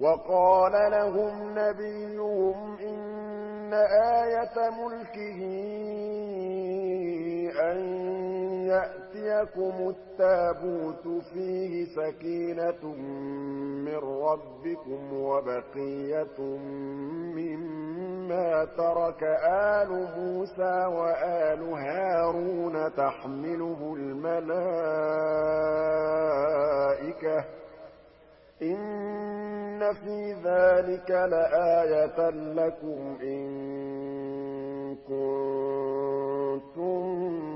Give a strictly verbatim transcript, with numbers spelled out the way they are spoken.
وقال لهم نبيهم إن آية ملكه أن يأتيكم التابوت فيه سكينة من ربكم وبقية مما ترك آل موسى وآل هارون تحمله الملائكة إن في ذلك لآية لكم إن كنتم